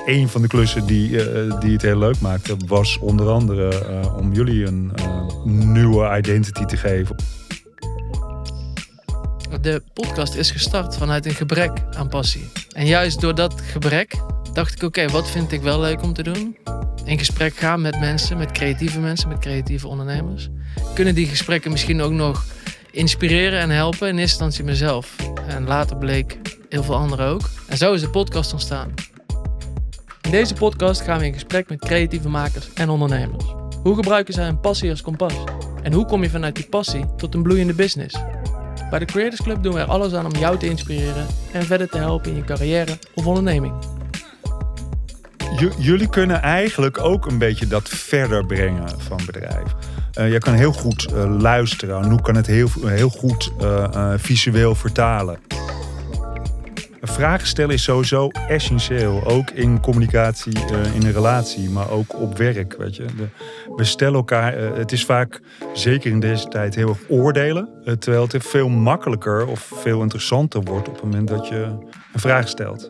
een van de klussen die het heel leuk maakte, was onder andere om jullie een nieuwe identity te geven. De podcast is gestart vanuit een gebrek aan passie. En juist door dat gebrek dacht ik, oké, wat vind ik wel leuk om te doen? In gesprek gaan met mensen, met creatieve ondernemers. Kunnen die gesprekken misschien ook nog inspireren en helpen? In eerste instantie mezelf. En later bleek heel veel anderen ook. En zo is de podcast ontstaan. In deze podcast gaan we in gesprek met creatieve makers en ondernemers. Hoe gebruiken zij hun passie als kompas? En hoe kom je vanuit die passie tot een bloeiende business? Bij de Creators Club doen we er alles aan om jou te inspireren en verder te helpen in je carrière of onderneming. Jullie kunnen eigenlijk ook een beetje dat verder brengen van bedrijf. Je kan heel goed luisteren. Anouk kan het heel goed visueel vertalen. Vragen stellen is sowieso essentieel. Ook in communicatie, in een relatie, maar ook op werk. Weet je. We stellen elkaar... het is vaak, zeker in deze tijd, heel erg oordelen. Terwijl het veel makkelijker of veel interessanter wordt op het moment dat je een vraag stelt.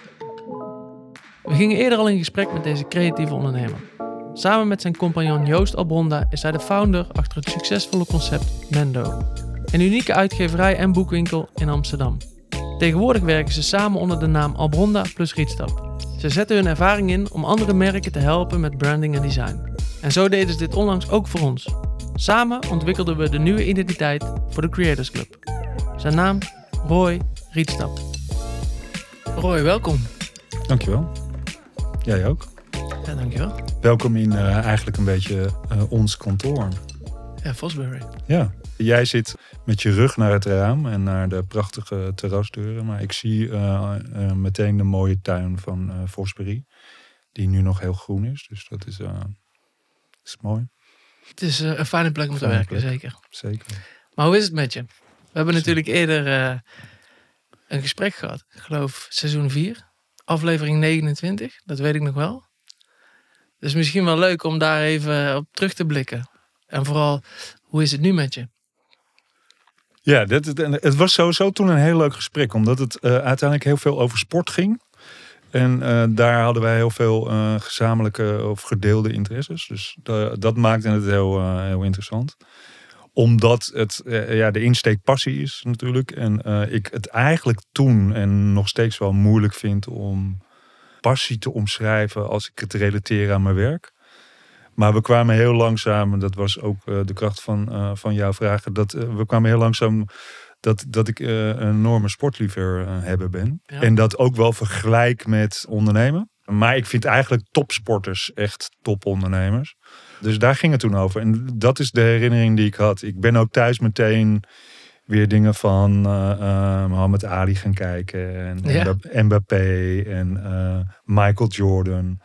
We gingen eerder al in gesprek met deze creatieve ondernemer. Samen met zijn compagnon Joost Albronda is hij de founder achter het succesvolle concept Mendo. Een unieke uitgeverij en boekwinkel in Amsterdam. Tegenwoordig werken ze samen onder de naam Albronda plus Rietstap. Ze zetten hun ervaring in om andere merken te helpen met branding en design. En zo deden ze dit onlangs ook voor ons. Samen ontwikkelden we de nieuwe identiteit voor de Creators Club. Zijn naam? Roy Rietstap. Roy, welkom. Dankjewel. Jij ook. Ja, dankjewel. Welkom in eigenlijk een beetje ons kantoor. Ja, Fosbury. Ja. Jij zit met je rug naar het raam en naar de prachtige terrasdeuren. Maar ik zie meteen de mooie tuin van Fosbury. Die nu nog heel groen is. Dus dat is mooi. Het is een fijne plek om te werken, zeker. Zeker. Maar hoe is het met je? We hebben natuurlijk eerder een gesprek gehad. Ik geloof seizoen 4. Aflevering 29. Dat weet ik nog wel. Dus misschien wel leuk om daar even op terug te blikken. En vooral, hoe is het nu met je? Ja, het was sowieso toen een heel leuk gesprek. Omdat het uiteindelijk heel veel over sport ging. En daar hadden wij heel veel gezamenlijke of gedeelde interesses. Dus dat maakte het heel interessant. Omdat het de insteek passie is natuurlijk. En ik het eigenlijk toen en nog steeds wel moeilijk vind om passie te omschrijven als ik het relateer aan mijn werk. Maar we kwamen heel langzaam, en dat was ook de kracht van jouw vragen, we kwamen heel langzaam dat ik een enorme sportliefhebber ben. Ja. En dat ook wel vergelijk met ondernemen. Maar ik vind eigenlijk topsporters echt topondernemers. Dus daar ging het toen over. En dat is de herinnering die ik had. Ik ben ook thuis meteen weer dingen van Mohammed Ali gaan kijken. En Mbappé en Michael Jordan.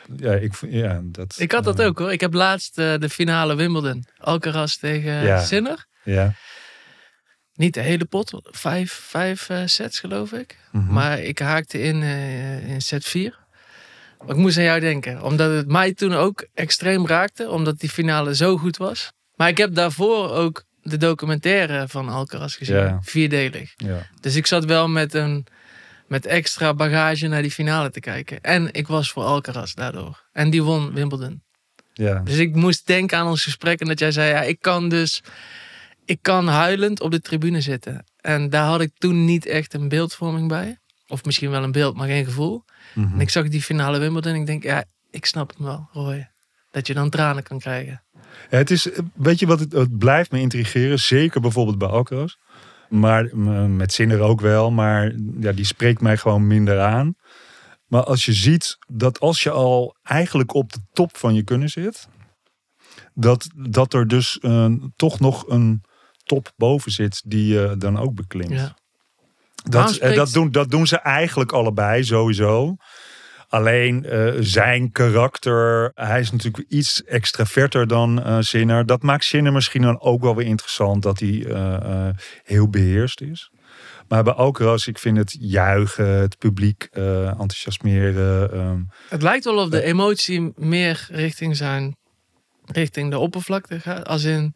Ik had dat ook hoor. Ik heb laatst de finale Wimbledon. Alcaraz tegen Sinner. Ja. Niet de hele pot. Vijf sets geloof ik. Mm-hmm. Maar ik haakte in set 4. Maar ik moest aan jou denken. Omdat het mij toen ook extreem raakte. Omdat die finale zo goed was. Maar ik heb daarvoor ook de documentaire van Alcaraz gezien. Ja. 4-delig. Ja. Dus ik zat wel met extra bagage naar die finale te kijken. En ik was voor Alcaraz daardoor. En die won Wimbledon. Ja. Dus ik moest denken aan ons gesprek. En dat jij zei, ik kan huilend op de tribune zitten. En daar had ik toen niet echt een beeldvorming bij. Of misschien wel een beeld, maar geen gevoel. Mm-hmm. En ik zag die finale Wimbledon en ik denk, ik snap het wel, Roy. Dat je dan tranen kan krijgen. Ja, het is, weet je wat, het blijft me intrigeren. Zeker bijvoorbeeld bij Alcaraz. Maar met Sinner ook wel. Maar ja, die spreekt mij gewoon minder aan. Maar als je ziet dat als je al eigenlijk op de top van je kunnen zit. Dat er dus toch nog een top boven zit die je dan ook beklimt. Ja. Dat doen ze eigenlijk allebei sowieso. Alleen zijn karakter, hij is natuurlijk iets extraverter dan Sinner. Dat maakt Sinner misschien dan ook wel weer interessant dat hij heel beheerst is. Maar bij Alcaraz, ik vind het juichen, het publiek enthousiasmeren. Het lijkt wel of de emotie meer richting de oppervlakte gaat. Als in,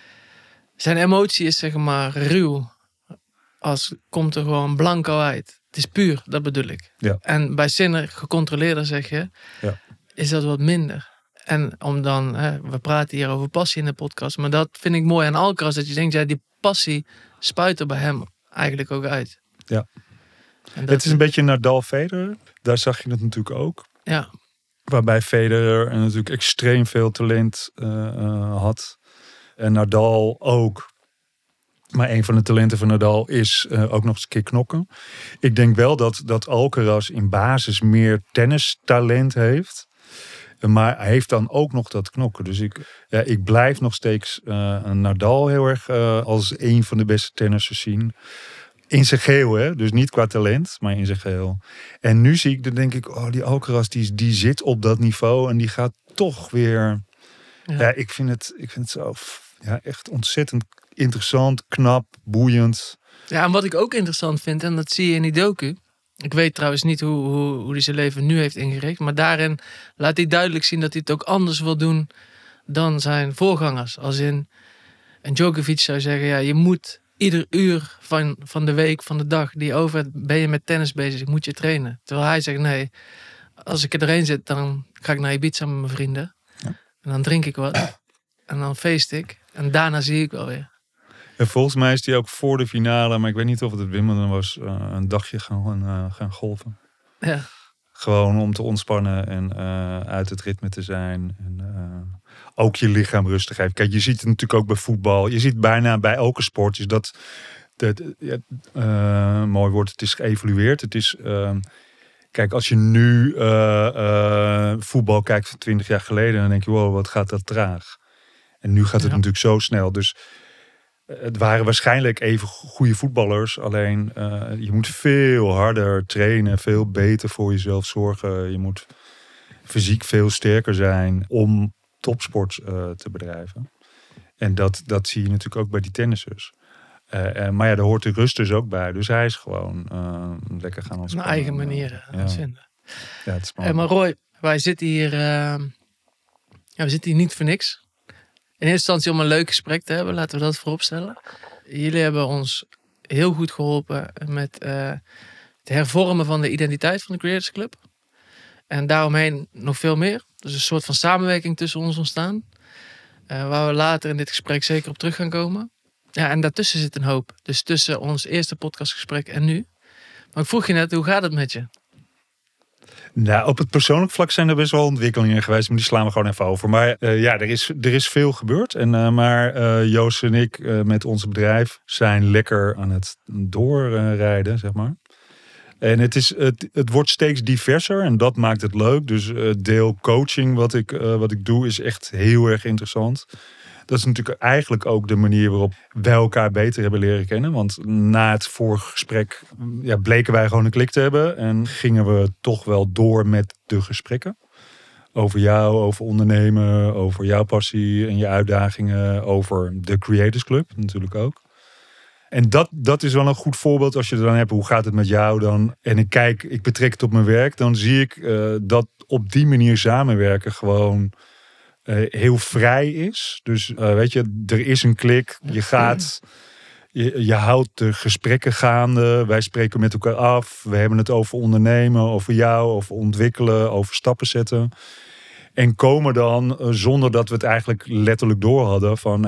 zijn emotie is zeg maar ruw. Als komt er gewoon blanco uit. Het is puur, dat bedoel ik. Ja. En bij Sinner, gecontroleerder zeg je, is dat wat minder. En om dan, we praten hier over passie in de podcast, maar dat vind ik mooi aan Alcaraz, dat je denkt, ja, die passie spuit er bij hem eigenlijk ook uit. Ja. En Het is een beetje Nadal-Federer. Daar zag je het natuurlijk ook. Ja. Waarbij Federer natuurlijk extreem veel talent had. En Nadal ook. Maar een van de talenten van Nadal is ook nog eens een keer knokken. Ik denk wel dat Alcaraz in basis meer tennistalent heeft. Maar hij heeft dan ook nog dat knokken. Dus ik blijf nog steeds Nadal heel erg als een van de beste tennissers zien. In zijn geheel, hè? Dus niet qua talent, maar in zijn geheel. En nu zie ik, dan denk ik, die Alcaraz die zit op dat niveau en die gaat toch weer. Ja, ik vind het zo echt ontzettend interessant, knap, boeiend. Ja, en wat ik ook interessant vind, en dat zie je in die docu. Ik weet trouwens niet hoe hij zijn leven nu heeft ingericht, maar daarin laat hij duidelijk zien dat hij het ook anders wil doen dan zijn voorgangers. Als in, en Djokovic zou zeggen, ja, je moet ieder uur van de week, van de dag die over ben je met tennis bezig, moet je trainen. Terwijl hij zegt, nee, als ik er doorheen zit, dan ga ik naar Ibiza met mijn vrienden. Ja. En dan drink ik wat. En dan feest ik. En daarna zie ik wel weer. En volgens mij is hij ook voor de finale, maar ik weet niet of het Wimbledon was, een dagje gaan golven. Ja. Gewoon om te ontspannen en uit het ritme te zijn. En ook je lichaam rustig geven. Kijk, je ziet het natuurlijk ook bij voetbal. Je ziet bijna bij elke sport is dat mooi woord, het is geëvolueerd. Het is, kijk, als je nu voetbal kijkt van 20 jaar geleden, dan denk je, wow, wat gaat dat traag. En nu gaat het natuurlijk zo snel. Dus het waren waarschijnlijk even goede voetballers. Alleen je moet veel harder trainen. Veel beter voor jezelf zorgen. Je moet fysiek veel sterker zijn om topsport te bedrijven. En dat zie je natuurlijk ook bij die tennissers. Maar ja, daar hoort de rust dus ook bij. Dus hij is gewoon lekker gaan ontspannen. Een eigen manier vinden. Ja, het is mooi. Maar Roy, wij zitten hier, we zitten hier niet voor niks. In eerste instantie om een leuk gesprek te hebben, laten we dat vooropstellen. Jullie hebben ons heel goed geholpen met het hervormen van de identiteit van de Creators Club. En daaromheen nog veel meer. Dus een soort van samenwerking tussen ons ontstaan. Waar we later in dit gesprek zeker op terug gaan komen. Ja, en daartussen zit een hoop. Dus tussen ons eerste podcastgesprek en nu. Maar ik vroeg je net, hoe gaat het met je? Nou, op het persoonlijk vlak zijn er best wel ontwikkelingen geweest, maar die slaan we gewoon even over. Maar er is veel gebeurd. Maar Joost en ik met ons bedrijf zijn lekker aan het doorrijden, zeg maar. En het wordt steeds diverser en dat maakt het leuk. Dus deel coaching wat ik doe is echt heel erg interessant. Dat is natuurlijk eigenlijk ook de manier waarop wij elkaar beter hebben leren kennen. Want na het vorige gesprek bleken wij gewoon een klik te hebben. En gingen we toch wel door met de gesprekken. Over jou, over ondernemen, over jouw passie en je uitdagingen. Over de Creators Club natuurlijk ook. En dat is wel een goed voorbeeld als je er dan hebt. Hoe gaat het met jou dan? En ik betrek het op mijn werk. Dan zie ik dat op die manier samenwerken gewoon heel vrij is. Dus weet je, er is een klik. Je gaat, je houdt de gesprekken gaande. Wij spreken met elkaar af. We hebben het over ondernemen, over jou, over ontwikkelen, over stappen zetten. En komen dan, zonder dat we het eigenlijk letterlijk door hadden, van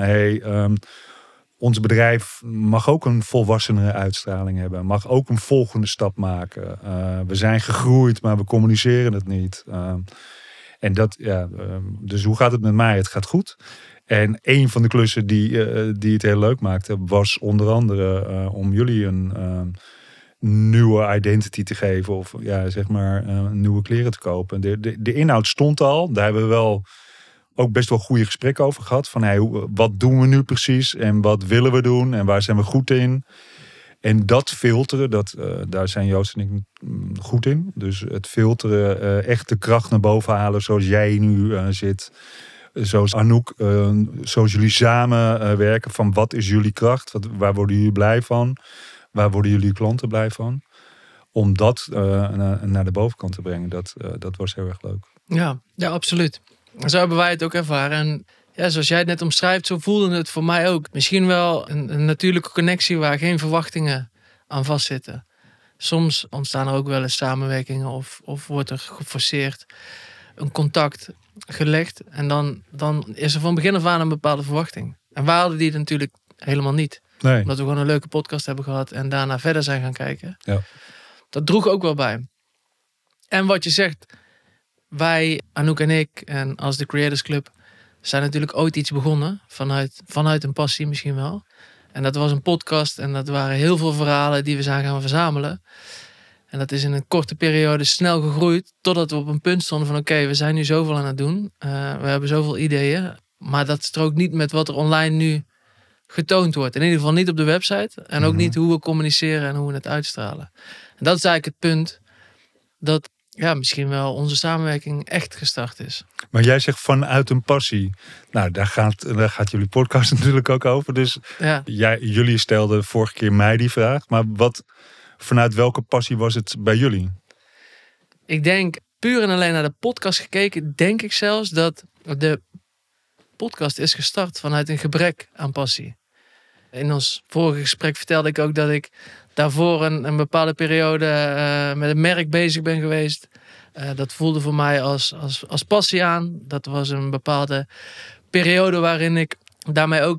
ons bedrijf mag ook een volwassenere uitstraling hebben. Mag ook een volgende stap maken. We zijn gegroeid, maar we communiceren het niet. En dus hoe gaat het met mij? Het gaat goed. En een van de klussen die het heel leuk maakte, was onder andere om jullie een nieuwe identity te geven. Of nieuwe kleren te kopen. De inhoud stond al. Daar hebben we wel ook best wel goede gesprekken over gehad. Van wat doen we nu precies? En wat willen we doen? En waar zijn we goed in? En dat filteren, daar zijn Joost en ik goed in. Dus het filteren, echt de kracht naar boven halen zoals jij nu zit. Zoals Anouk, zoals jullie samen werken. Van wat is jullie kracht? Waar worden jullie blij van? Waar worden jullie klanten blij van? Om dat naar de bovenkant te brengen, dat was heel erg leuk. Ja, absoluut. Zo hebben wij het ook ervaren. En ja, zoals jij het net omschrijft, zo voelde het voor mij ook. Misschien wel een natuurlijke connectie waar geen verwachtingen aan vastzitten. Soms ontstaan er ook wel eens samenwerkingen of wordt er geforceerd een contact gelegd. En dan is er van begin af aan een bepaalde verwachting. En we hadden die natuurlijk helemaal niet. Nee. Omdat we gewoon een leuke podcast hebben gehad en daarna verder zijn gaan kijken. Ja. Dat droeg ook wel bij. En wat je zegt, wij, Anouk en ik, en als de Creators Club, zijn natuurlijk ooit iets begonnen. Vanuit een passie misschien wel. En dat was een podcast en dat waren heel veel verhalen die we zijn gaan verzamelen. En dat is in een korte periode snel gegroeid. Totdat we op een punt stonden van oké, we zijn nu zoveel aan het doen. We hebben zoveel ideeën. Maar dat strookt niet met wat er online nu getoond wordt. In ieder geval niet op de website. En ook niet hoe we communiceren en hoe we het uitstralen. En dat is eigenlijk het punt dat misschien wel onze samenwerking echt gestart is. Maar jij zegt vanuit een passie. Nou, daar gaat jullie podcast natuurlijk ook over. Dus jullie stelden vorige keer mij die vraag. Maar vanuit welke passie was het bij jullie? Ik denk, puur en alleen naar de podcast gekeken, denk ik zelfs dat de podcast is gestart vanuit een gebrek aan passie. In ons vorige gesprek vertelde ik ook dat ik daarvoor een bepaalde periode met een merk bezig ben geweest. Dat voelde voor mij als passie aan. Dat was een bepaalde periode waarin ik daarmee ook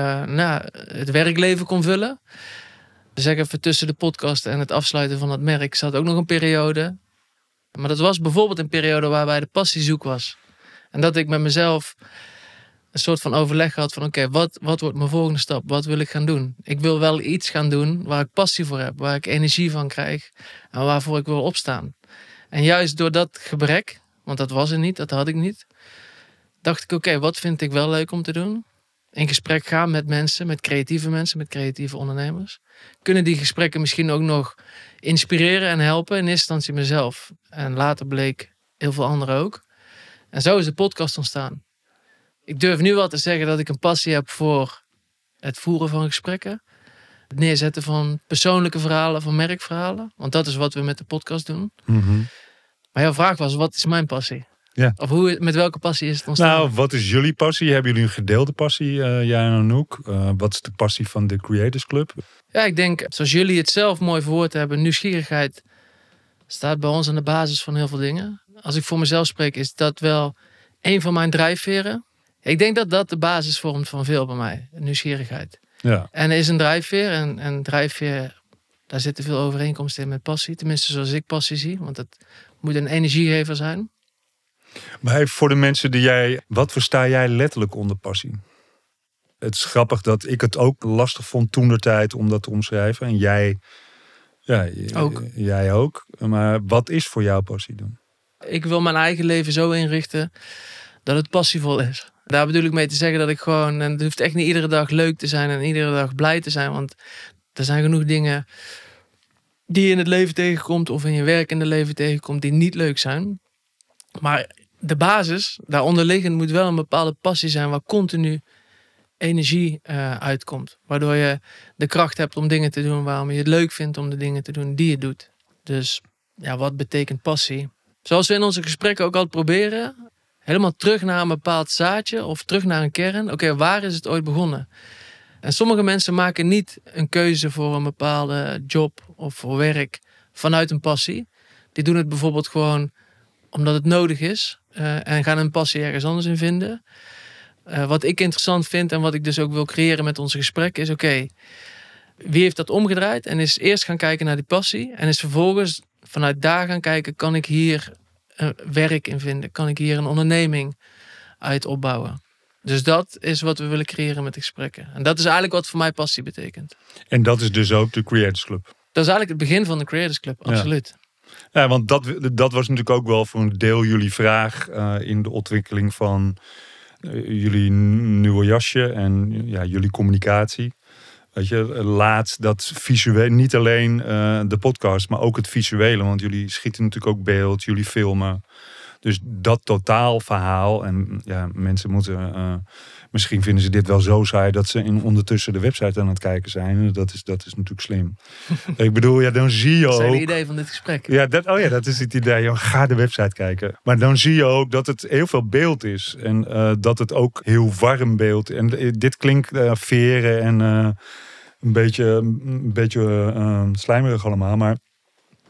het werkleven kon vullen. Zeg even tussen de podcast en het afsluiten van het merk zat ook nog een periode. Maar dat was bijvoorbeeld een periode waarbij de passie zoek was. En dat ik met mezelf een soort van overleg had van oké, wat wordt mijn volgende stap? Wat wil ik gaan doen? Ik wil wel iets gaan doen waar ik passie voor heb, waar ik energie van krijg en waarvoor ik wil opstaan. En juist door dat gebrek, want dat was er niet, dat had ik niet, dacht ik oké, wat vind ik wel leuk om te doen? In gesprek gaan met mensen, met creatieve ondernemers. Kunnen die gesprekken misschien ook nog inspireren en helpen? In eerste instantie mezelf. En later bleek heel veel anderen ook. En zo is de podcast ontstaan. Ik durf nu wel te zeggen dat ik een passie heb voor het voeren van gesprekken. Het neerzetten van persoonlijke verhalen, van merkverhalen. Want dat is wat we met de podcast doen. Mm-hmm. Maar jouw vraag was, wat is mijn passie? Ja. Of met welke passie is het ontstaan? Nou, wat is jullie passie? Hebben jullie een gedeelde passie, jij en Anouk? Wat is de passie van de Creators Club? Ja, ik denk, zoals jullie het zelf mooi verwoord hebben, nieuwsgierigheid staat bij ons aan de basis van heel veel dingen. Als ik voor mezelf spreek, is dat wel een van mijn drijfveren. Ik denk dat dat de basis vormt van veel bij mij, nieuwsgierigheid. Ja. En er is een drijfveer en drijfveer, daar zitten veel overeenkomsten in met passie. Tenminste, zoals ik passie zie, want het moet een energiegever zijn. Maar voor de mensen wat versta jij letterlijk onder passie? Het is grappig dat ik het ook lastig vond toentertijd om dat te omschrijven. En jij ook. Maar wat is voor jou passie dan? Ik wil mijn eigen leven zo inrichten dat het passievol is. Daar bedoel ik mee te zeggen dat ik gewoon, en het hoeft echt niet iedere dag leuk te zijn en iedere dag blij te zijn. Want er zijn genoeg dingen die je in het leven tegenkomt of in je werkende leven tegenkomt die niet leuk zijn. Maar de basis, daaronderliggend moet wel een bepaalde passie zijn waar continu energie uitkomt. Waardoor je de kracht hebt om dingen te doen waarom je het leuk vindt om de dingen te doen die je doet. Dus wat betekent passie? Zoals we in onze gesprekken ook altijd proberen, helemaal terug naar een bepaald zaadje of terug naar een kern. Oké, waar is het ooit begonnen? En sommige mensen maken niet een keuze voor een bepaalde job of voor werk vanuit een passie. Die doen het bijvoorbeeld gewoon omdat het nodig is en gaan hun passie ergens anders in vinden. Wat ik interessant vind en wat ik dus ook wil creëren met onze gesprekken is wie heeft dat omgedraaid en is eerst gaan kijken naar die passie en is vervolgens vanuit daar gaan kijken, kan ik hier werk in vinden? Kan ik hier een onderneming uit opbouwen? Dus dat is wat we willen creëren met de gesprekken. En dat is eigenlijk wat voor mij passie betekent. En dat is dus ook de Creators Club? Dat is eigenlijk het begin van de Creators Club, absoluut. Ja, want dat was natuurlijk ook wel voor een deel jullie vraag in de ontwikkeling van jullie nieuwe jasje en jullie communicatie. Weet je, laat dat visueel, niet alleen de podcast, maar ook het visuele. Want jullie schieten natuurlijk ook beeld, jullie filmen. Dus dat totaalverhaal. En mensen moeten, misschien vinden ze dit wel zo saai dat ze ondertussen de website aan het kijken zijn. Dat is natuurlijk slim. Ik bedoel, dan zie je ook. Dat is het idee van dit gesprek. Dat is het idee. Ga de website kijken. Maar dan zie je ook dat het heel veel beeld is. En dat het ook heel warm beeld. En dit klinkt veren en een beetje slijmerig allemaal. Maar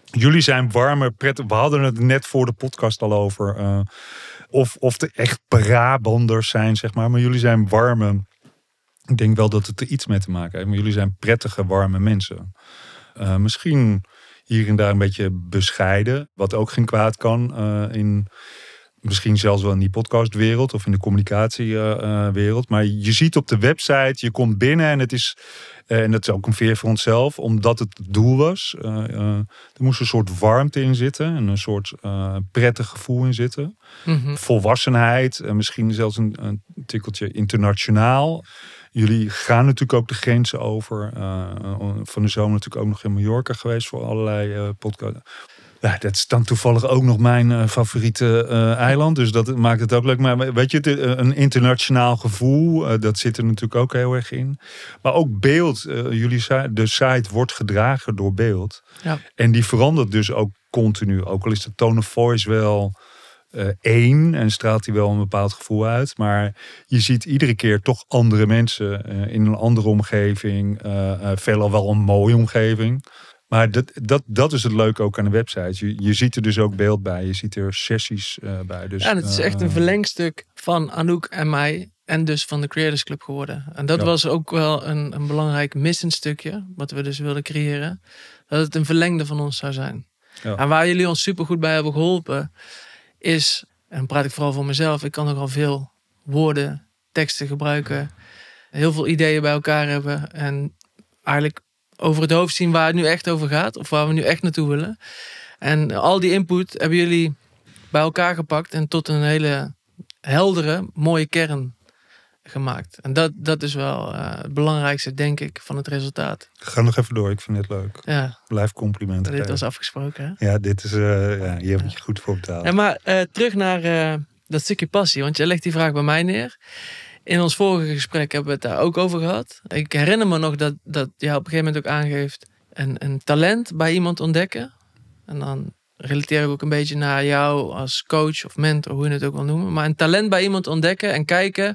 jullie zijn warme, prettig. We hadden het net voor de podcast al over. Of er echt Brabanders zijn, zeg maar. Maar jullie zijn warme. Ik denk wel dat het er iets mee te maken heeft. Maar jullie zijn prettige, warme mensen. Misschien hier en daar een beetje bescheiden. Wat ook geen kwaad kan. Misschien zelfs wel in die podcastwereld of in de communicatiewereld. Maar je ziet op de website, je komt binnen en het is... en dat is ook een veer voor onszelf, omdat het doel was. Er moest een soort warmte in zitten. En een soort prettig gevoel in zitten. Mm-hmm. Volwassenheid. Misschien zelfs een tikkeltje internationaal. Jullie gaan natuurlijk ook de grenzen over. Van de zomer natuurlijk ook nog in Mallorca geweest voor allerlei podcasts. Ja, dat is dan toevallig ook nog mijn favoriete eiland. Dus dat maakt het ook leuk. Maar weet je, een internationaal gevoel, dat zit er natuurlijk ook heel erg in. Maar ook beeld. De site wordt gedragen door beeld. Ja. En die verandert dus ook continu. Ook al is de tone of voice wel één en straalt hij wel een bepaald gevoel uit. Maar je ziet iedere keer toch andere mensen in een andere omgeving. Veelal wel een mooie omgeving. Maar dat is het leuke ook aan de website. Je ziet er dus ook beeld bij. Je ziet er sessies bij. Dus, ja, het is echt een verlengstuk van Anouk en mij. En dus van de Creators Club geworden. En dat was ook wel een belangrijk missend stukje. Wat we dus wilden creëren. Dat het een verlengde van ons zou zijn. Ja. En waar jullie ons super goed bij hebben geholpen. Is, en dan praat ik vooral voor mezelf. Ik kan nogal veel woorden, teksten gebruiken. Heel veel ideeën bij elkaar hebben. En eigenlijk over het hoofd zien waar het nu echt over gaat. Of waar we nu echt naartoe willen. En al die input hebben jullie bij elkaar gepakt. En tot een hele heldere, mooie kern gemaakt. En dat is wel het belangrijkste, denk ik, van het resultaat. Ga nog even door, ik vind het leuk. Ja. Blijf complimenten. Dit was afgesproken, hè? Ja, dit is... hier heb je goed voor betaald. Ja, maar terug naar dat stukje passie. Want jij legt die vraag bij mij neer. In ons vorige gesprek hebben we het daar ook over gehad. Ik herinner me nog dat jij op een gegeven moment ook aangeeft een talent bij iemand ontdekken. En dan relateer ik ook een beetje naar jou als coach of mentor, hoe je het ook wil noemen. Maar een talent bij iemand ontdekken en kijken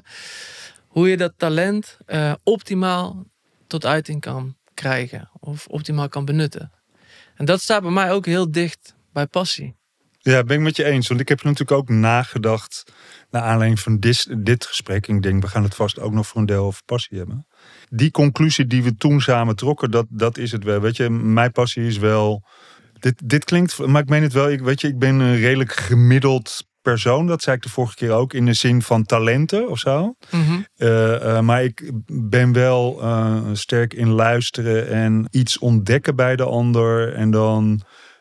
hoe je dat talent optimaal tot uiting kan krijgen. Of optimaal kan benutten. En dat staat bij mij ook heel dicht bij passie. Ja, ben ik met je eens. Want ik heb natuurlijk ook nagedacht naar aanleiding van dit gesprek. Ik denk, we gaan het vast ook nog voor een deel over passie hebben. Die conclusie die we toen samen trokken, dat is het wel. Weet je, mijn passie is wel... Dit klinkt, maar ik meen het wel. Ik ben een redelijk gemiddeld persoon. Dat zei ik de vorige keer ook. In de zin van talenten of zo. Mm-hmm. Maar ik ben wel sterk in luisteren en iets ontdekken bij de ander. En dan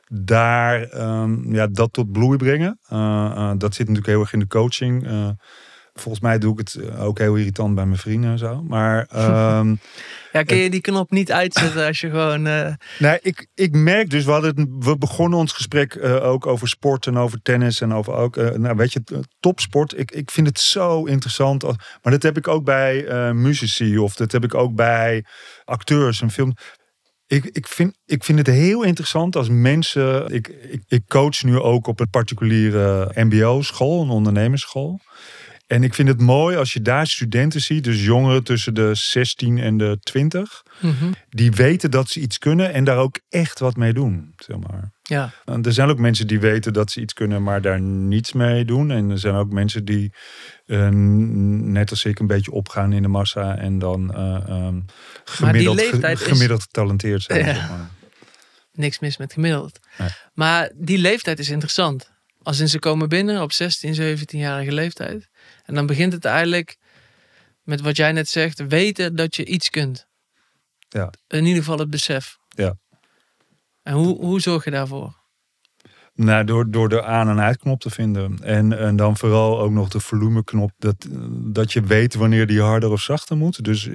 daar dat tot bloei brengen. Dat zit natuurlijk heel erg in de coaching. Volgens mij doe ik het ook heel irritant bij mijn vrienden en zo. Maar ja, kun je die knop niet uitzetten als je gewoon... Nee, ik merk dus, we begonnen ons gesprek ook over sport en over tennis en over ook, weet je, topsport. Ik vind het zo interessant. Maar dat heb ik ook bij muzici of dat heb ik ook bij acteurs en film. Ik vind het heel interessant als mensen... Ik coach nu ook op een particuliere mbo-school, een ondernemersschool. En ik vind het mooi als je daar studenten ziet, dus jongeren tussen de 16 en de 20, die weten dat ze iets kunnen en daar ook echt wat mee doen. Zeg maar. Ja. Er zijn ook mensen die weten dat ze iets kunnen, maar daar niets mee doen. En er zijn ook mensen die, net als ik, een beetje opgaan in de massa en dan gemiddeld getalenteerd zijn. Ja. Zeg maar. Niks mis met gemiddeld. Nee. Maar die leeftijd is interessant. Als in ze komen binnen op 16, 17-jarige leeftijd. En dan begint het eigenlijk met wat jij net zegt. Weten dat je iets kunt. Ja. In ieder geval het besef. Ja. En hoe zorg je daarvoor? Nou, door de aan- en uitknop te vinden. En dan vooral ook nog de volumeknop. Dat je weet wanneer die harder of zachter moet. Dus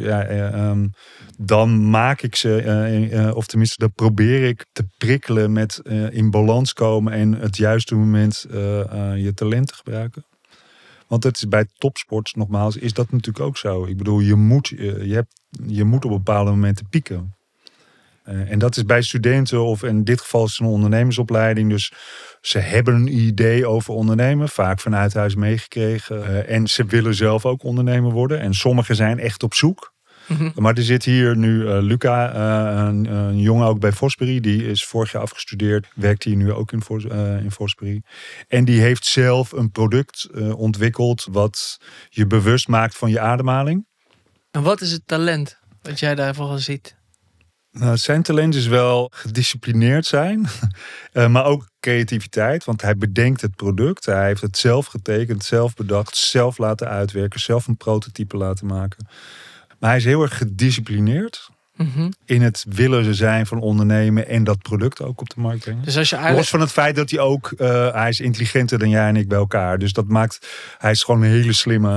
dan maak ik ze, of tenminste dat probeer ik te prikkelen met in balans komen. En het juiste moment je talent te gebruiken. Want het is bij topsport, nogmaals, is dat natuurlijk ook zo. Ik bedoel, je moet op bepaalde momenten pieken. En dat is bij studenten, of in dit geval is het een ondernemersopleiding. Dus ze hebben een idee over ondernemen, vaak vanuit huis meegekregen. En ze willen zelf ook ondernemer worden. En sommigen zijn echt op zoek. Maar er zit hier nu Luca, een jongen ook bij Fosbury. Die is vorig jaar afgestudeerd. Werkt hier nu ook in Fosbury. En die heeft zelf een product ontwikkeld wat je bewust maakt van je ademhaling. En wat is het talent wat jij daarvoor ziet? Nou, zijn talent is wel gedisciplineerd zijn, maar ook creativiteit. Want hij bedenkt het product, hij heeft het zelf getekend, zelf bedacht, zelf laten uitwerken, zelf een prototype laten maken. Maar hij is heel erg gedisciplineerd in het willen zijn van ondernemen en dat product ook op de markt brengen. Dus als je Los van het feit dat hij ook, hij is intelligenter dan jij en ik bij elkaar. Dus dat maakt, hij is gewoon een hele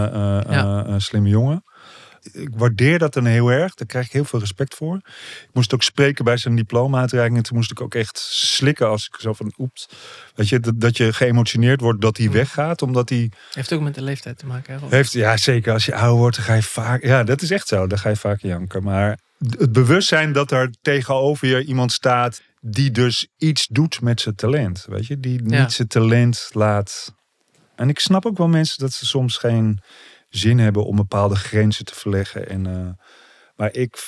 slimme jongen. Ik waardeer dat dan heel erg. Daar krijg ik heel veel respect voor. Ik moest ook spreken bij zijn diploma-uitreiking. En toen moest ik ook echt slikken als ik zo van oeps. Weet je, dat je geëmotioneerd wordt dat hij weggaat. Omdat hij... Heeft ook met de leeftijd te maken. Ja, zeker. Als je ouder wordt, dan ga je vaak... Ja, dat is echt zo. Dan ga je vaak janken. Maar het bewustzijn dat er tegenover je iemand staat die dus iets doet met zijn talent. Weet je, die niet zijn talent laat... En ik snap ook wel mensen dat ze soms geen zin hebben om bepaalde grenzen te verleggen. Maar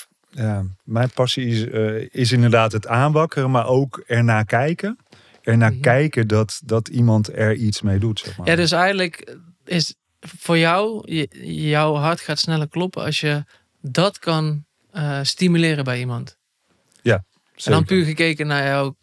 mijn passie is inderdaad het aanwakkeren, maar ook ernaar kijken. Kijken dat iemand er iets mee doet. Zeg maar. Ja, dus eigenlijk is voor jou, jouw hart gaat sneller kloppen als je dat kan stimuleren bij iemand. Ja, zeker. En dan puur gekeken naar jouw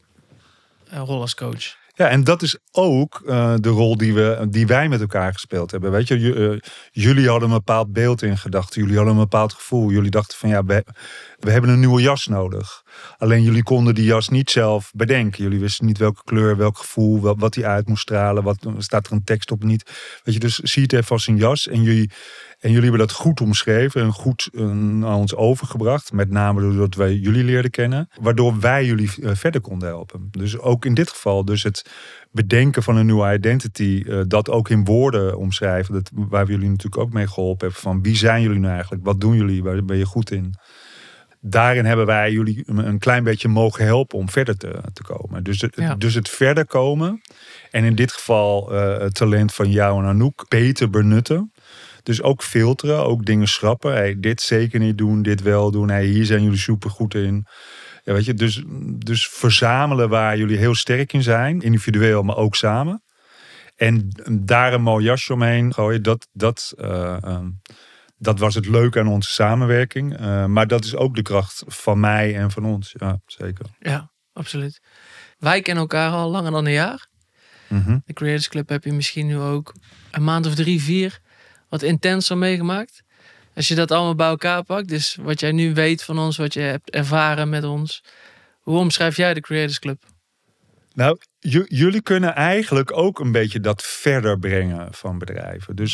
rol als coach. Ja, en dat is ook de rol die wij met elkaar gespeeld hebben. Weet je, jullie hadden een bepaald beeld in gedachten. Jullie hadden een bepaald gevoel. Jullie dachten van ja, we hebben een nieuwe jas nodig. Alleen jullie konden die jas niet zelf bedenken. Jullie wisten niet welke kleur, welk gevoel, wat die uit moest stralen. Staat er een tekst op niet. Weet je, dus zie het even als een jas. En jullie hebben dat goed omschreven en goed naar ons overgebracht. Met name doordat wij jullie leerden kennen. Waardoor wij jullie verder konden helpen. Dus ook in dit geval dus het bedenken van een nieuwe identity. Dat ook in woorden omschrijven. Waar we jullie natuurlijk ook mee geholpen hebben. Van wie zijn jullie nou eigenlijk? Wat doen jullie? Waar ben je goed in? Daarin hebben wij jullie een klein beetje mogen helpen om verder te komen. Dus het verder komen. En in dit geval het talent van jou en Anouk beter benutten. Dus ook filteren, ook dingen schrappen. Hey, dit zeker niet doen, dit wel doen. Hey, hier zijn jullie supergoed in. Ja, weet je, dus verzamelen waar jullie heel sterk in zijn. Individueel, maar ook samen. En daar een mooi jasje omheen gooien. Dat was het leuke aan onze samenwerking. Maar dat is ook de kracht van mij en van ons. Ja, zeker. Ja, absoluut. Wij kennen elkaar al langer dan een jaar. De Creators Club heb je misschien nu ook een maand of 3, 4... wat intenser meegemaakt. Als je dat allemaal bij elkaar pakt. Dus wat jij nu weet van ons. Wat je hebt ervaren met ons. Hoe omschrijf jij de Creators Club? Nou, jullie kunnen eigenlijk ook een beetje dat verder brengen van bedrijven. Dus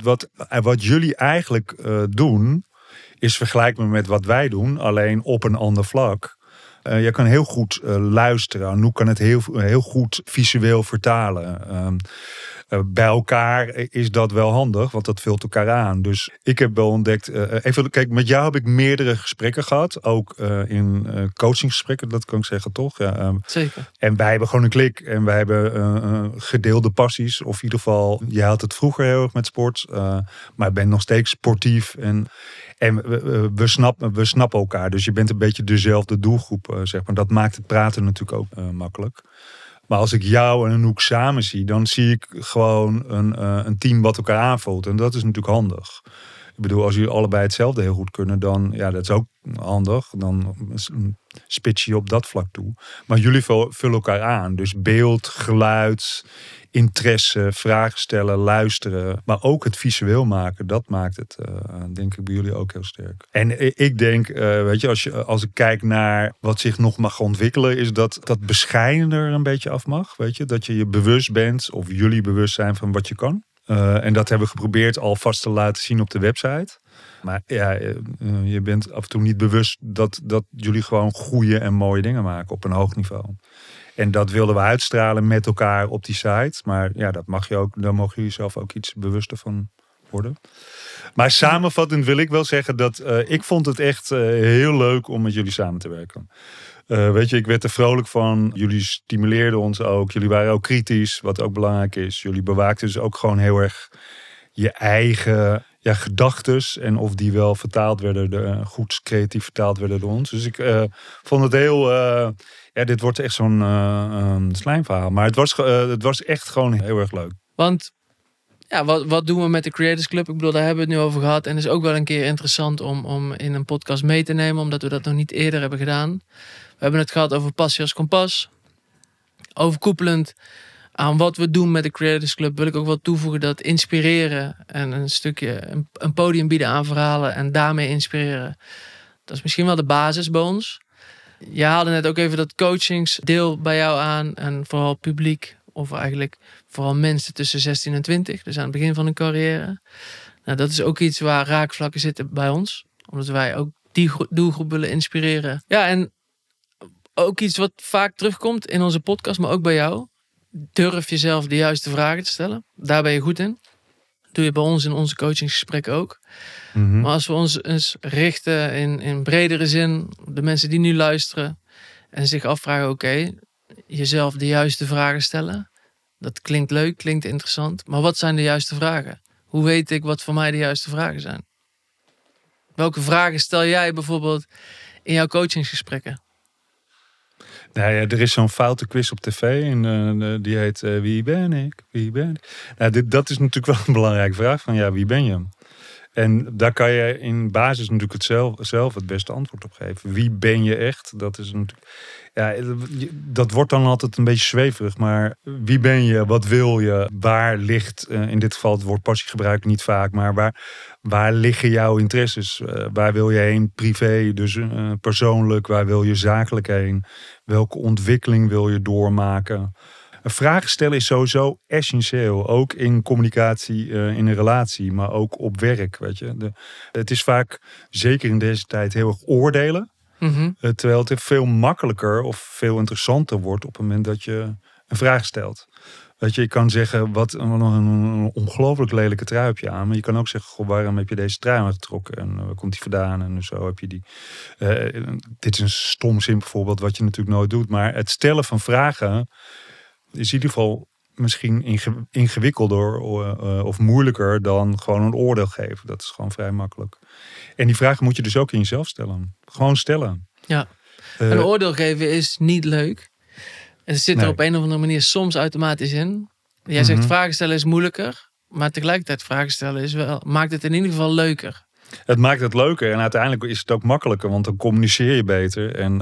wat jullie eigenlijk doen, is vergelijkbaar met wat wij doen, alleen op een ander vlak. Je kan heel goed luisteren. Anouk kan het heel goed visueel vertalen. Bij elkaar is dat wel handig, want dat vult elkaar aan. Dus ik heb wel ontdekt... kijk, met jou heb ik meerdere gesprekken gehad. Ook in coachingsgesprekken, dat kan ik zeggen, toch? Ja, zeker. En wij hebben gewoon een klik. En wij hebben gedeelde passies. Of in ieder geval, jij had het vroeger heel erg met sport. Maar ik ben nog steeds sportief. En we snappen elkaar. Dus je bent een beetje dezelfde doelgroep, zeg maar. Dat maakt het praten natuurlijk ook makkelijk. Maar als ik jou en Anouk samen zie, dan zie ik gewoon een team wat elkaar aanvult. En dat is natuurlijk handig. Ik bedoel, als jullie allebei hetzelfde heel goed kunnen, dan ja, dat is ook handig. Dan spits je op dat vlak toe. Maar jullie vullen elkaar aan. Dus beeld, geluid, interesse, vragen stellen, luisteren. Maar ook het visueel maken, dat maakt het, denk ik, bij jullie ook heel sterk. En ik denk, weet je, als ik kijk naar wat zich nog mag ontwikkelen, is dat bescheiden er een beetje af mag. Weet je, dat je bewust bent, of jullie bewust zijn van wat je kan. En dat hebben we geprobeerd alvast te laten zien op de website. Maar ja, je bent af en toe niet bewust dat jullie gewoon goede en mooie dingen maken op een hoog niveau. En dat wilden we uitstralen met elkaar op die site. Maar ja, dat mag je ook, daar mogen jullie zelf ook iets bewuster van worden. Maar samenvattend wil ik wel zeggen dat ik vond het echt heel leuk om met jullie samen te werken. Weet je, ik werd er vrolijk van. Jullie stimuleerden ons ook. Jullie waren ook kritisch, wat ook belangrijk is. Jullie bewaakten dus ook gewoon heel erg je eigen gedachtes en of die wel vertaald werden, goed creatief vertaald werden door ons. Dus ik vond het heel, dit wordt echt zo'n slijmverhaal. Maar het was echt gewoon heel erg leuk. Want wat doen we met de Creators Club? Ik bedoel, daar hebben we het nu over gehad. En het is ook wel een keer interessant om in een podcast mee te nemen, omdat we dat nog niet eerder hebben gedaan. We hebben het gehad over passie als kompas. Overkoepelend aan wat we doen met de Creators Club wil ik ook wel toevoegen dat inspireren en een stukje een podium bieden aan verhalen en daarmee inspireren. Dat is misschien wel de basis bij ons. Je haalde net ook even dat coachingsdeel bij jou aan en vooral publiek of eigenlijk vooral mensen tussen 16 en 20, dus aan het begin van hun carrière. Nou, dat is ook iets waar raakvlakken zitten bij ons, omdat wij ook die doelgroep willen inspireren. Ja, en ook iets wat vaak terugkomt in onze podcast, maar ook bij jou. Durf jezelf de juiste vragen te stellen. Daar ben je goed in. Dat doe je bij ons in onze coachingsgesprekken ook. Mm-hmm. Maar als we ons eens richten in bredere zin, de mensen die nu luisteren en zich afvragen, oké, jezelf de juiste vragen stellen. Dat klinkt leuk, klinkt interessant. Maar wat zijn de juiste vragen? Hoe weet ik wat voor mij de juiste vragen zijn? Welke vragen stel jij bijvoorbeeld in jouw coachingsgesprekken? Nou ja, er is zo'n foute quiz op tv en die heet Wie ben ik? Wie ben ik? Nou, dat is natuurlijk wel een belangrijke vraag van wie ben je? En daar kan je in basis natuurlijk zelf het beste antwoord op geven. Wie ben je echt? Dat is natuurlijk, dat wordt dan altijd een beetje zweverig. Maar wie ben je? Wat wil je? Waar ligt, in dit geval het woord passie gebruik ik niet vaak, maar waar liggen jouw interesses? Waar wil je heen privé, dus persoonlijk? Waar wil je zakelijk heen? Welke ontwikkeling wil je doormaken? Vragen stellen is sowieso essentieel. Ook in communicatie, in een relatie, maar ook op werk. Weet je. Het is vaak, zeker in deze tijd, heel erg oordelen. Mm-hmm. Terwijl het veel makkelijker of veel interessanter wordt op het moment dat je een vraag stelt. Weet je kan zeggen, wat een ongelooflijk lelijke trui heb je aan. Maar je kan ook zeggen, goh, waarom heb je deze trui aangetrokken? En waar komt die vandaan? En zo heb je die. Dit is een stom, simpel voorbeeld wat je natuurlijk nooit doet. Maar het stellen van vragen is in ieder geval misschien ingewikkelder of moeilijker dan gewoon een oordeel geven. Dat is gewoon vrij makkelijk. En die vragen moet je dus ook in jezelf stellen. Gewoon stellen. Ja. Een oordeel geven is niet leuk. En het zit er op een of andere manier soms automatisch in. Jij zegt vragen stellen is moeilijker. Maar tegelijkertijd vragen stellen maakt het in ieder geval leuker. Het maakt het leuker en uiteindelijk is het ook makkelijker, want dan communiceer je beter. En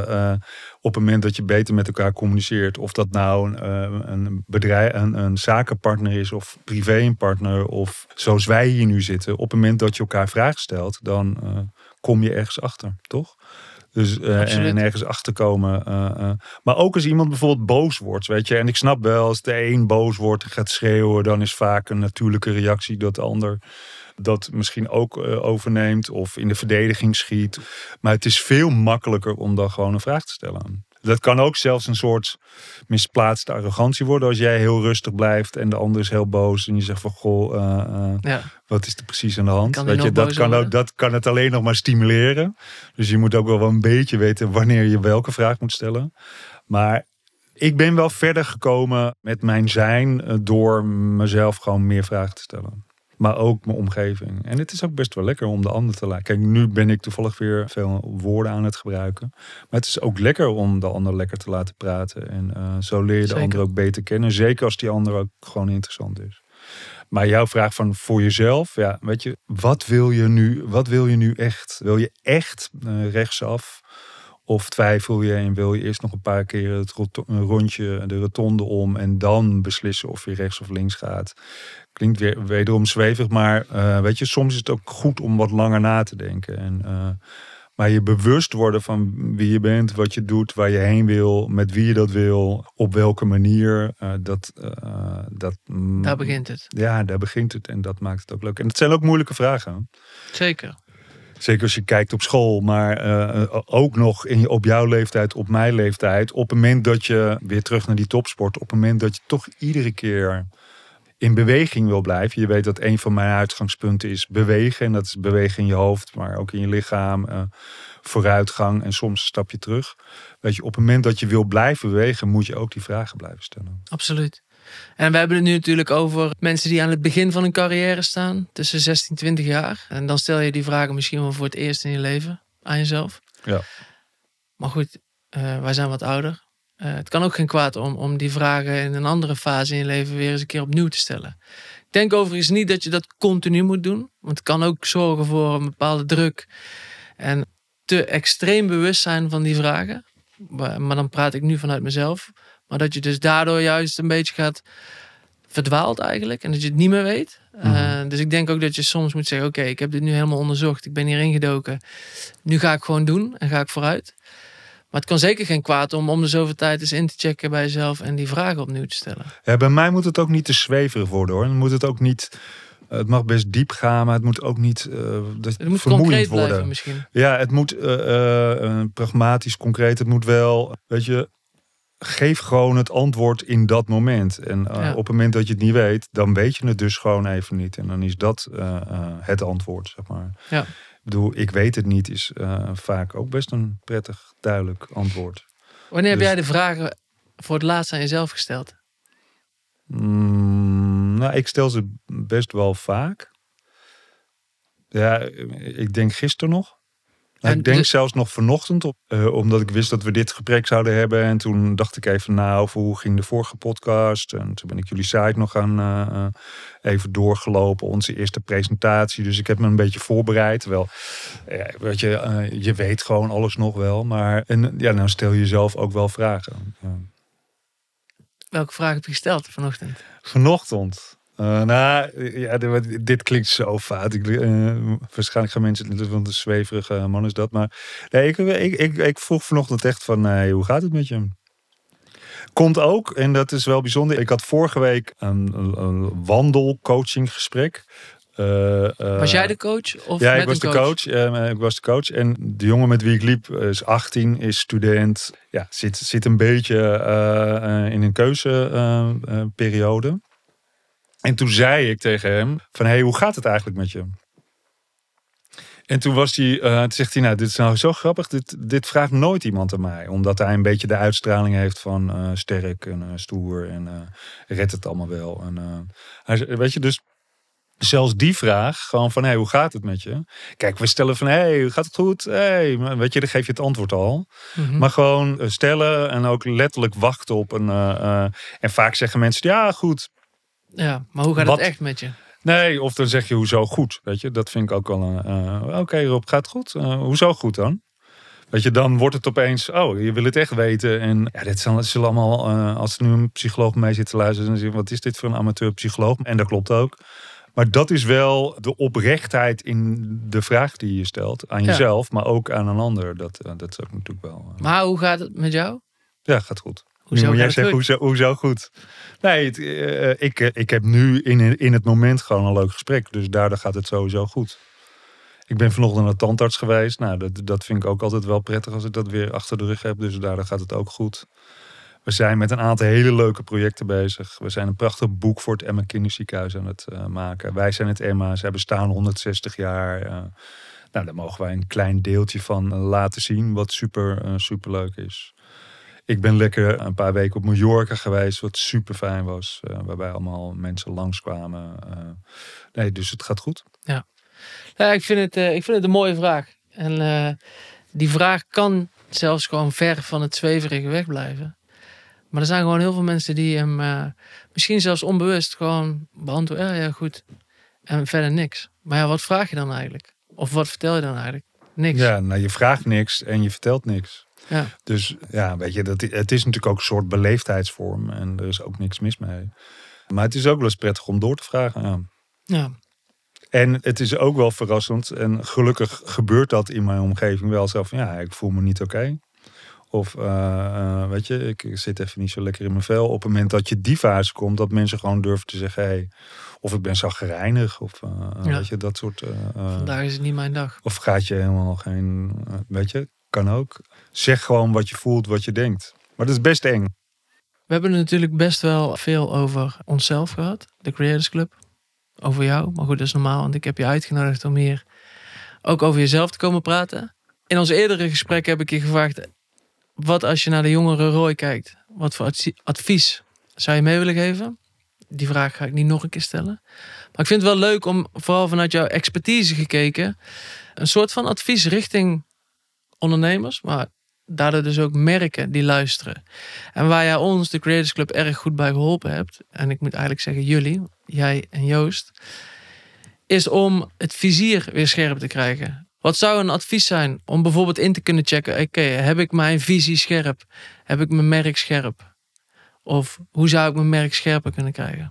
op het moment dat je beter met elkaar communiceert, of dat nou een bedrijf, een zakenpartner is of privé een partner, of zoals wij hier nu zitten, op het moment dat je elkaar vragen stelt, dan kom je ergens achter, toch? Dus en ergens achterkomen. Maar ook als iemand bijvoorbeeld boos wordt, weet je. En ik snap wel, als de een boos wordt en gaat schreeuwen, dan is vaak een natuurlijke reactie dat de ander dat misschien ook overneemt of in de verdediging schiet. Maar het is veel makkelijker om dan gewoon een vraag te stellen. Dat kan ook zelfs een soort misplaatste arrogantie worden als jij heel rustig blijft en de ander is heel boos en je zegt van goh, wat is er precies aan de hand? Weet je, dat kan het alleen nog maar stimuleren. Dus je moet ook wel een beetje weten wanneer je welke vraag moet stellen. Maar ik ben wel verder gekomen met mijn zijn door mezelf gewoon meer vragen te stellen. Maar ook mijn omgeving. En het is ook best wel lekker om de ander te laten. Kijk, nu ben ik toevallig weer veel woorden aan het gebruiken. Maar het is ook lekker om de ander lekker te laten praten. En zo leer je de ander ook beter kennen. Zeker als die ander ook gewoon interessant is. Maar jouw vraag van voor jezelf. Ja, weet je, wat wil je nu echt? Wil je echt rechtsaf? Of twijfel je en wil je eerst nog een paar keer het rondje, de rotonde om en dan beslissen of je rechts of links gaat? Klinkt weer wederom zweverig, maar weet je, soms is het ook goed om wat langer na te denken. En, maar je bewust worden van wie je bent, wat je doet, waar je heen wil, met wie je dat wil, op welke manier. Daar begint het. Ja, daar begint het en dat maakt het ook leuk. En het zijn ook moeilijke vragen. Zeker. Zeker als je kijkt op school, maar ook nog op jouw leeftijd, op mijn leeftijd. Op het moment dat je, weer terug naar die topsport, op het moment dat je toch iedere keer in beweging wil blijven. Je weet dat een van mijn uitgangspunten is bewegen. En dat is bewegen in je hoofd, maar ook in je lichaam. Vooruitgang en soms een stapje terug. Weet je, op het moment dat je wil blijven bewegen, moet je ook die vragen blijven stellen. Absoluut. En we hebben het nu natuurlijk over mensen die aan het begin van hun carrière staan. Tussen 16 en 20 jaar. En dan stel je die vragen misschien wel voor het eerst in je leven aan jezelf. Ja. Maar goed, wij zijn wat ouder. Het kan ook geen kwaad om die vragen in een andere fase in je leven weer eens een keer opnieuw te stellen. Ik denk overigens niet dat je dat continu moet doen. Want het kan ook zorgen voor een bepaalde druk. En te extreem bewustzijn van die vragen. Maar dan praat ik nu vanuit mezelf. Maar dat je dus daardoor juist een beetje gaat verdwaald eigenlijk. En dat je het niet meer weet. Dus ik denk ook dat je soms moet zeggen, oké, ik heb dit nu helemaal onderzocht. Ik ben hierin gedoken. Nu ga ik gewoon doen en ga ik vooruit. Maar het kan zeker geen kwaad om de zoveel tijd eens in te checken bij jezelf en die vragen opnieuw te stellen. Ja, bij mij moet het ook niet te zweverig worden hoor. Dan moet het ook niet. Het mag best diep gaan, maar het moet ook niet Het moet vermoeiend concreet worden. blijven misschien. Ja, het moet pragmatisch, concreet. Het moet wel, weet je, geef gewoon het antwoord in dat moment. En op het moment dat je het niet weet, dan weet je het dus gewoon even niet. En dan is dat het antwoord, zeg maar. Ja. Ik bedoel, ik weet het niet is vaak ook best een prettig, duidelijk antwoord. Wanneer heb Dus- jij de vragen voor het laatst aan jezelf gesteld? Nou, ik stel ze best wel vaak. Ja, ik denk gisteren nog. En Ik denk dus- zelfs nog vanochtend, omdat ik wist dat we dit gesprek zouden hebben. En toen dacht ik even na over hoe ging de vorige podcast. En toen ben ik jullie site nog aan even doorgelopen. Onze eerste presentatie. Dus ik heb me een beetje voorbereid. Terwijl, weet je, je weet gewoon alles nog wel. Maar nou stel je jezelf ook wel vragen. Ja. Welke vraag heb je gesteld vanochtend? Vanochtend. Dit klinkt zo fout. Waarschijnlijk gaan mensen denken, want een zweverige man is dat. Maar nee, ik vroeg vanochtend echt van, hoe gaat het met je? Komt ook, en dat is wel bijzonder. Ik had vorige week een wandelcoachinggesprek. Was jij de coach? Of Ja, met ik was een de coach. Ik was de coach. En de jongen met wie ik liep is 18, is student. Ja, zit een beetje in een keuzeperiode. En toen zei ik tegen hem van, hey, hoe gaat het eigenlijk met je? En toen zegt hij, nou, dit is nou zo grappig. Dit vraagt nooit iemand aan mij. Omdat hij een beetje de uitstraling heeft van sterk en stoer. En redt het allemaal wel. En, weet je, dus zelfs die vraag, gewoon van, hey, hoe gaat het met je? Kijk, we stellen van, hey, gaat het goed? Hey, weet je, dan geef je het antwoord al. Mhm. Maar gewoon stellen en ook letterlijk wachten op een... en vaak zeggen mensen, ja, goed. Ja, maar hoe gaat Wat- het echt met je? Nee, of dan zeg je, hoezo goed? Weet je, dat vind ik ook wel een... Oké, Rob, gaat het goed? Hoezo goed dan? Weet je, dan wordt het opeens, je wil het echt weten. En ja, dit zullen allemaal, als er nu een psycholoog mee zit te luisteren, dan zeg je, wat is dit voor een amateur psycholoog? En dat klopt ook. Maar dat is wel de oprechtheid in de vraag die je stelt. Aan jezelf, maar ook aan een ander. Dat is ook natuurlijk wel... Maar hoe gaat het met jou? Ja, gaat goed. Hoezo Nu moet jij gaat het zeggen, hoezo goed? Nee, ik heb nu in het moment gewoon een leuk gesprek. Dus daardoor gaat het sowieso goed. Ik ben vanochtend naar de tandarts geweest. Nou, dat vind ik ook altijd wel prettig als ik dat weer achter de rug heb. Dus daardoor gaat het ook goed. We zijn met een aantal hele leuke projecten bezig. We zijn een prachtig boek voor het Emma Kinderziekenhuis aan het maken. Wij zijn het Emma. Zij bestaan 160 jaar. Nou, daar mogen wij een klein deeltje van laten zien. Wat super leuk is. Ik ben lekker een paar weken op Mallorca geweest. Wat super fijn was. Waarbij allemaal mensen langskwamen. Nee, dus het gaat goed. Ja, ik vind het een mooie vraag. En die vraag kan zelfs gewoon ver van het zweverige wegblijven. Maar er zijn gewoon heel veel mensen die hem misschien zelfs onbewust gewoon beantwoorden. Ja, goed. En verder niks. Maar ja, wat vraag je dan eigenlijk? Of wat vertel je dan eigenlijk? Niks. Ja, nou, je vraagt niks en je vertelt niks. Ja. Dus ja, weet je, het is natuurlijk ook een soort beleefdheidsvorm. En er is ook niks mis mee. Maar het is ook wel eens prettig om door te vragen. Ja. Ja. En het is ook wel verrassend. En gelukkig gebeurt dat in mijn omgeving wel. Zo van, ja, ik voel me niet oké. Of weet je, ik zit even niet zo lekker in mijn vel. Op het moment dat je die fase komt, dat mensen gewoon durven te zeggen, hey, of ik ben chagrijnig. Of weet je, dat soort... Vandaag is het niet mijn dag. Of gaat je helemaal geen... weet je, kan ook. Zeg gewoon wat je voelt, wat je denkt. Maar dat is best eng. We hebben het natuurlijk best wel veel over onszelf gehad. De Creators Club. Over jou. Maar goed, dat is normaal. Want ik heb je uitgenodigd om hier ook over jezelf te komen praten. In ons eerdere gesprek heb ik je gevraagd, wat als je naar de jongere Roy kijkt? Wat voor advies zou je mee willen geven? Die vraag ga ik niet nog een keer stellen. Maar ik vind het wel leuk om, vooral vanuit jouw expertise gekeken, een soort van advies richting ondernemers, maar daardoor dus ook merken die luisteren. En waar jij ons, de Creators Club, erg goed bij geholpen hebt, en ik moet eigenlijk zeggen jullie, jij en Joost, is om het vizier weer scherp te krijgen. Wat zou een advies zijn om bijvoorbeeld in te kunnen checken, oké, heb ik mijn visie scherp? Heb ik mijn merk scherp? Of hoe zou ik mijn merk scherper kunnen krijgen?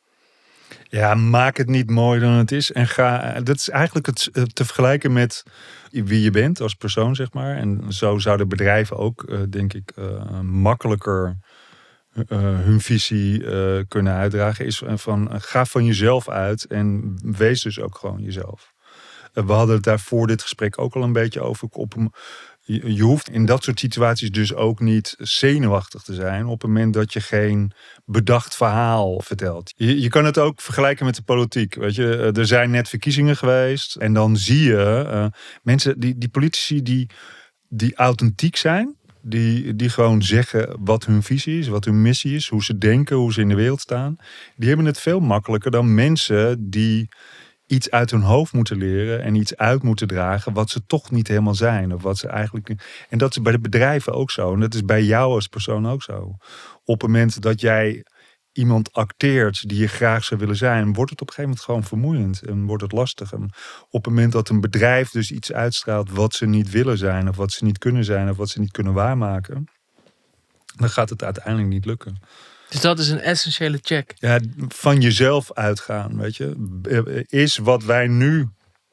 Ja, maak het niet mooier dan het is. En dat is eigenlijk het te vergelijken met wie je bent als persoon, zeg maar. En zo zouden bedrijven ook, denk ik, makkelijker hun visie kunnen uitdragen. Is van, ga van jezelf uit en wees dus ook gewoon jezelf. We hadden het daar voor dit gesprek ook al een beetje over. Je hoeft in dat soort situaties dus ook niet zenuwachtig te zijn op het moment dat je geen bedacht verhaal vertelt. Je kan het ook vergelijken met de politiek. Weet je, er zijn net verkiezingen geweest en dan zie je mensen, die politici die authentiek zijn, die gewoon zeggen wat hun visie is, wat hun missie is, hoe ze denken, hoe ze in de wereld staan. Die hebben het veel makkelijker dan mensen die iets uit hun hoofd moeten leren en iets uit moeten dragen wat ze toch niet helemaal zijn. Of wat ze eigenlijk. En dat is bij de bedrijven ook zo. En dat is bij jou als persoon ook zo. Op het moment dat jij iemand acteert die je graag zou willen zijn, wordt het op een gegeven moment gewoon vermoeiend en wordt het lastig. En op het moment dat een bedrijf dus iets uitstraalt wat ze niet willen zijn, of wat ze niet kunnen zijn, of wat ze niet kunnen waarmaken, dan gaat het uiteindelijk niet lukken. Dus dat is een essentiële check. Ja, van jezelf uitgaan, weet je. Is wat wij nu,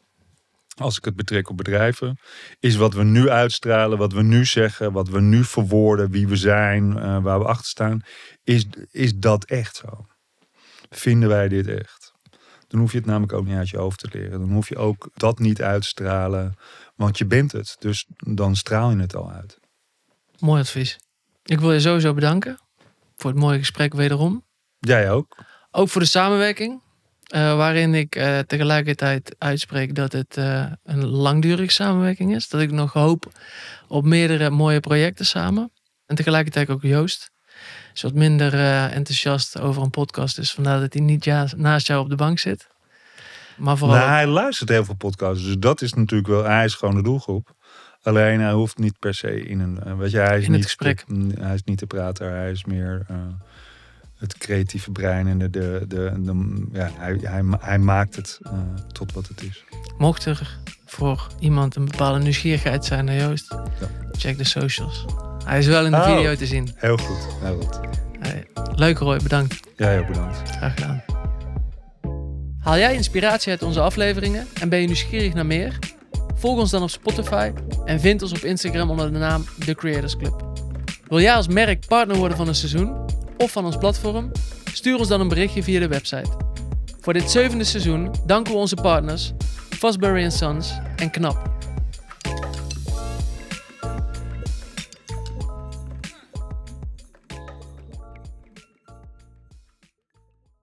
als ik het betrek op bedrijven, is wat we nu uitstralen, wat we nu zeggen, wat we nu verwoorden, wie we zijn, waar we achter staan, is dat echt zo? Vinden wij dit echt? Dan hoef je het namelijk ook niet uit je hoofd te leren. Dan hoef je ook dat niet uit te stralen, want je bent het. Dus dan straal je het al uit. Mooi advies. Ik wil je sowieso bedanken voor het mooie gesprek wederom. Jij ook. Ook voor de samenwerking. Waarin ik tegelijkertijd uitspreek dat het een langdurige samenwerking is. Dat ik nog hoop op meerdere mooie projecten samen. En tegelijkertijd ook Joost. Is wat minder enthousiast over een podcast. Dus vandaar dat hij niet naast jou op de bank zit. Maar vooral hij luistert heel veel podcasts. Dus dat is natuurlijk wel. Hij is gewoon de doelgroep. Alleen hij hoeft niet per se in een. Weet je, hij is in niet het gesprek. Hij is niet de prater. Hij is meer het creatieve brein. En hij maakt het tot wat het is. Mocht er voor iemand een bepaalde nieuwsgierigheid zijn naar Joost, check de socials. Hij is wel in de video te zien. Heel goed. Heel goed. Hey, leuk Roy, bedankt. Jij ook bedankt. Graag gedaan. Haal jij inspiratie uit onze afleveringen en ben je nieuwsgierig naar meer? Volg ons dan op Spotify en vind ons op Instagram onder de naam The Creators Club. Wil jij als merk partner worden van een seizoen of van ons platform? Stuur ons dan een berichtje via de website. Voor dit 7e seizoen danken we onze partners Fosbury & Sons en Knap.